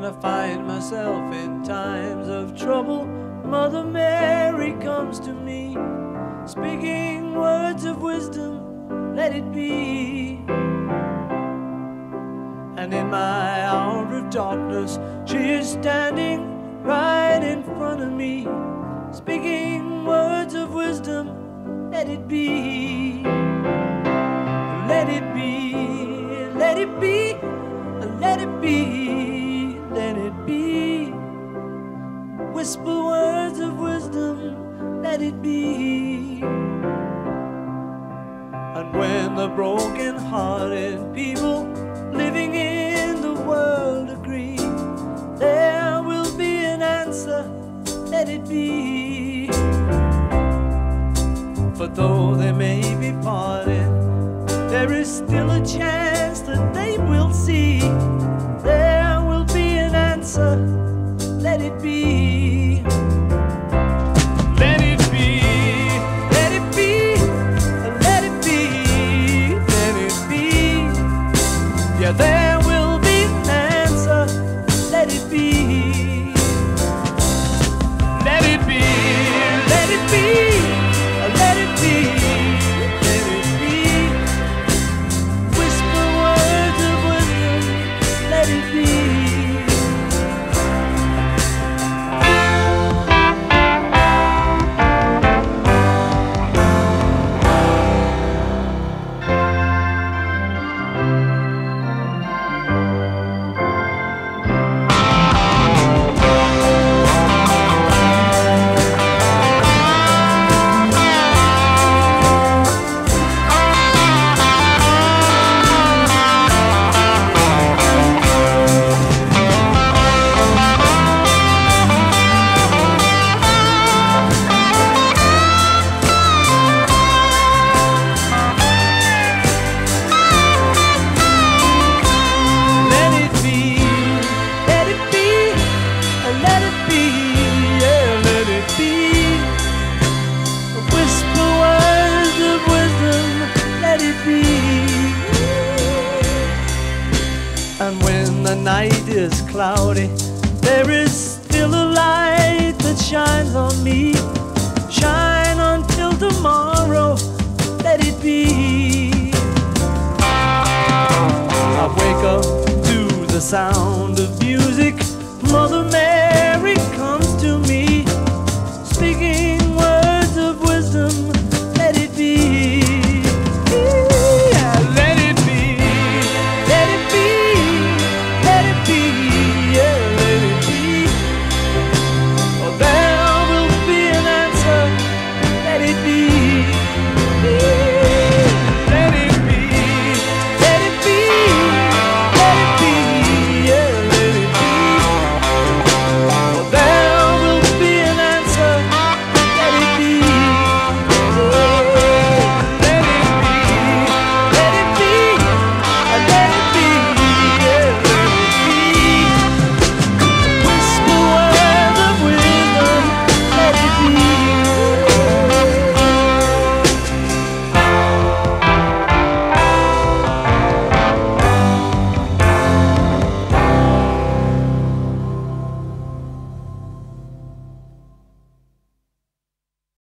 When I find myself in times of trouble, Mother Mary comes to me, speaking words of wisdom, let it be. And in my hour of darkness, she is standing right in front of me, speaking words of wisdom, let it be. Let it be, let it be, let it be, let it be. Whisper words of wisdom, let it be. And when the broken-hearted people living in the world agree, there will be an answer, let it be. For though they may be parted, there is still a chance that they will see. There will be an answer, let it be. Let it be, let it be, let it be, let it be. Yeah, there will be an answer, let it be. Let it be, let it be, let it be. And when the night is cloudy, there is still a light that shines on me. Shine until tomorrow, let it be. I wake up to the sound of music, Mother Mary